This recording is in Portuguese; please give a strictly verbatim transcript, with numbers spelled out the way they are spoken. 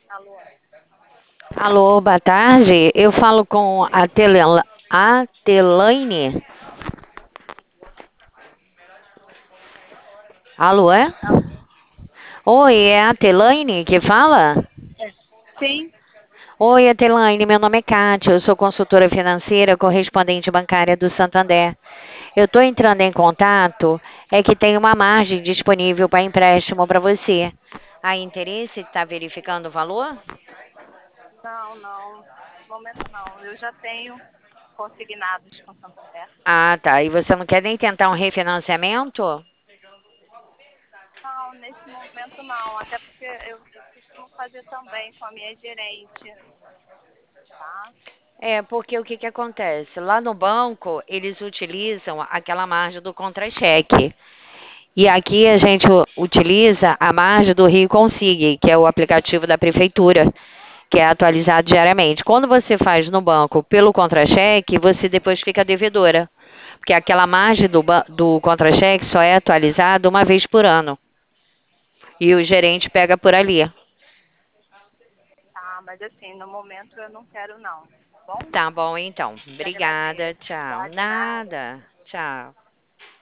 Alô? Alô, boa tarde. Eu falo com a, Tele, a Telaine. Alô, é? Alô? Oi, é a Telaine que fala? É. Sim. Oi, Adelaine, meu nome é Kátia, eu sou consultora financeira, correspondente bancária do Santander. Eu estou entrando em contato, é que tem uma margem disponível para empréstimo para você. Há interesse de estar verificando o valor? Não, não. No momento não. Eu já tenho consignados com Santander. Ah, tá. E você não quer nem tentar um refinanciamento? Não, nesse momento não. Até porque eu, eu costumo fazer também com a minha gerente, tá? É, porque o que que acontece? Lá no banco, eles utilizam aquela margem do contra-cheque. E aqui a gente u- utiliza a margem do Rio Consigne, que é o aplicativo da prefeitura, que é atualizado diariamente. Quando você faz no banco pelo contra-cheque, você depois fica devedora, porque aquela margem do, ba- do contra-cheque só é atualizada uma vez por ano. E o gerente pega por ali. Tá, mas assim, no momento eu não quero não, tá bom? Tá bom, então. Te Obrigada. agradeço. Tchau. Tá, de nada. Nada. Tchau.